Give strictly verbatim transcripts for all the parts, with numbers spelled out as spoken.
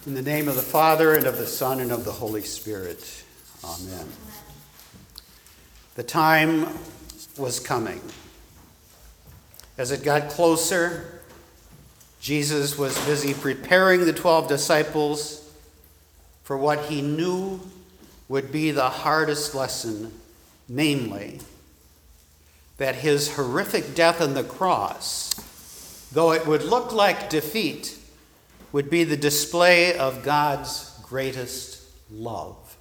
In the name of the Father, and of the Son, and of the Holy Spirit. Amen. The time was coming. As it got closer, Jesus was busy preparing the twelve disciples for what he knew would be the hardest lesson, namely, that his horrific death on the cross, though it would look like defeat, would be the display of God's greatest love.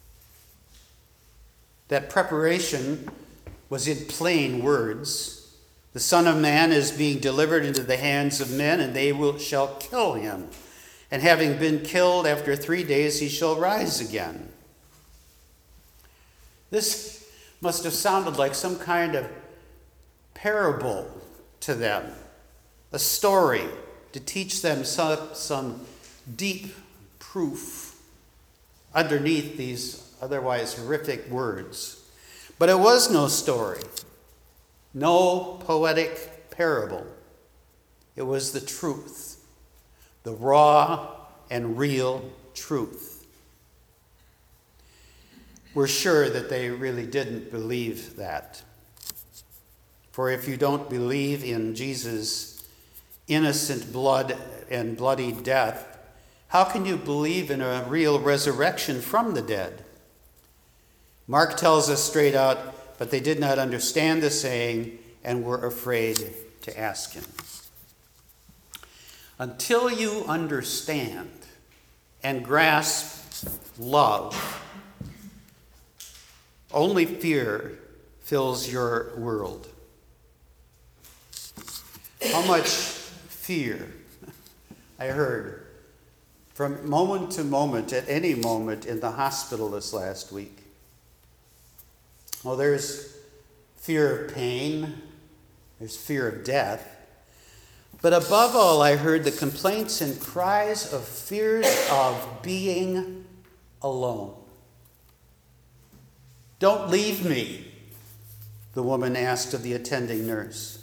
That preparation was in plain words. The Son of Man is being delivered into the hands of men, and they will, shall kill him. And having been killed, after three days he shall rise again. This must have sounded like some kind of parable to them, a story to teach them some, some deep proof underneath these otherwise horrific words. But it was no story, no poetic parable. It was the truth, the raw and real truth. We're sure that they really didn't believe that. For if you don't believe in Jesus' innocent blood and bloody death, how can you believe in a real resurrection from the dead? Mark tells us straight out, but they did not understand the saying and were afraid to ask him. Until you understand and grasp love, only fear fills your world. How much fear I heard from moment to moment, at any moment in the hospital this last week. Well, there's fear of pain, there's fear of death, but above all, I heard the complaints and cries of fears of being alone. "Don't leave me," the woman asked of the attending nurse.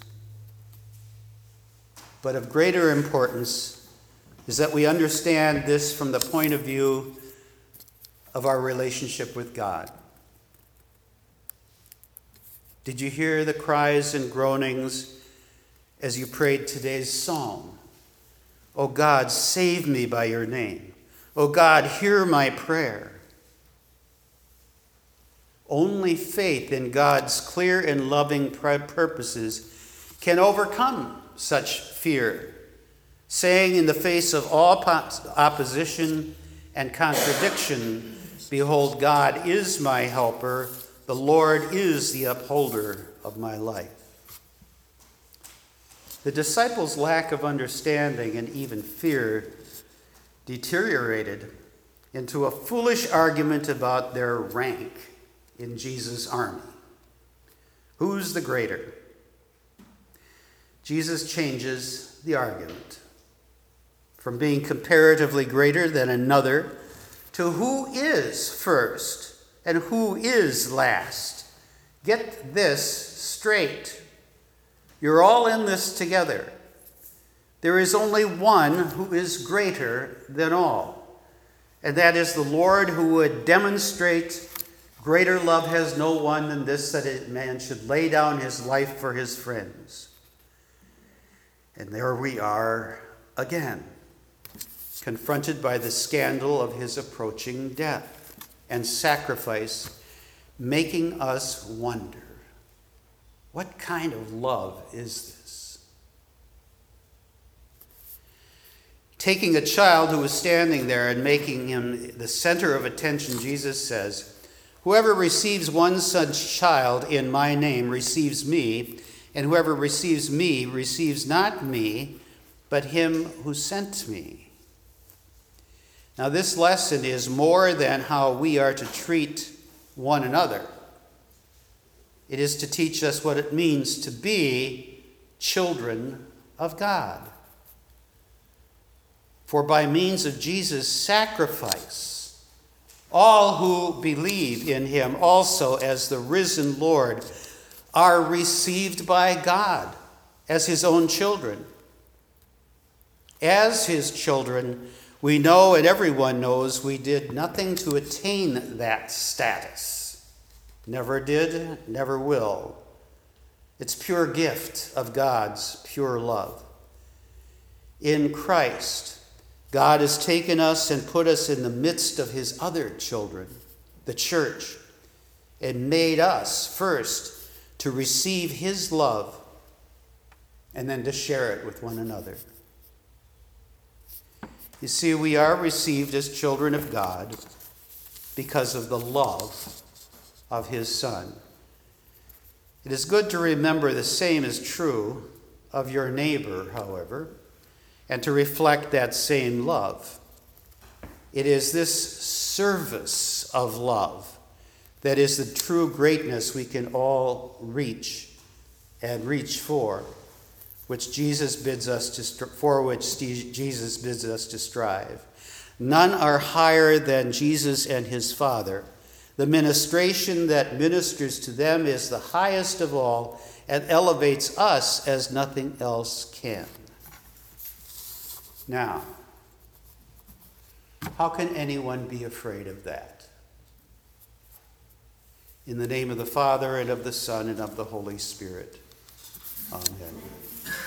But of greater importance is that we understand this from the point of view of our relationship with God. Did you hear the cries and groanings as you prayed today's psalm? "O God, save me by your name. O God, hear my prayer." Only faith in God's clear and loving purposes can overcome such fear, saying in the face of all opposition and contradiction, "Behold, God is my helper. The Lord is the upholder of my life." The disciples' lack of understanding and even fear deteriorated into a foolish argument about their rank in Jesus' army. Who's the greater? Jesus changes the argument from being comparatively greater than another to who is first and who is last. Get this straight. You're all in this together. There is only one who is greater than all, and that is the Lord, who would demonstrate greater love has no one than this, that a man should lay down his life for his friends. And there we are again, confronted by the scandal of his approaching death and sacrifice, making us wonder, what kind of love is this? Taking a child who was standing there and making him the center of attention, Jesus says, "Whoever receives one such child in my name receives me, and whoever receives me receives not me, but him who sent me." Now, this lesson is more than how we are to treat one another. It is to teach us what it means to be children of God. For by means of Jesus' sacrifice, all who believe in him also as the risen Lord are received by God as his own children. As his children, We know, and everyone knows, we did nothing to attain that status. Never did, never will. It's pure gift of God's pure love. In Christ, God has taken us and put us in the midst of his other children, the church, and made us first to receive his love and then to share it with one another. You see, we are received as children of God because of the love of his Son. It is good to remember the same is true of your neighbor, however, and to reflect that same love. It is this service of love that is the true greatness we can all reach and reach for, which Jesus bids us to, for which Jesus bids us to strive. None are higher than Jesus and his Father. The ministration that ministers to them is the highest of all and elevates us as nothing else can. Now, how can anyone be afraid of that? In the name of the Father, and of the Son, and of the Holy Spirit. Amen.